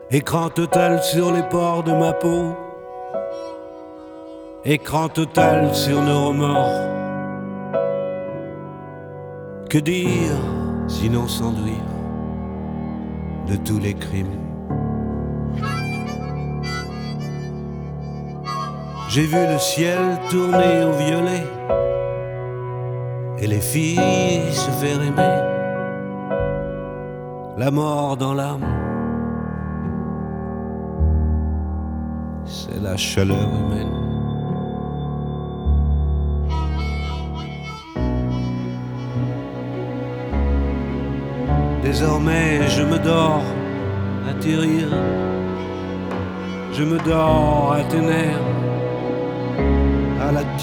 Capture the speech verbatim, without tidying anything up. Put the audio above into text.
Écran total sur les pores de ma peau, écran total sur nos remords. Que dire, sinon s'enduire de tous les crimes. J'ai vu le ciel tourner au violet et les filles se faire aimer, la mort dans l'âme. C'est la chaleur humaine. Désormais je me dors à tes rires, je me dors à tes nerfs, à la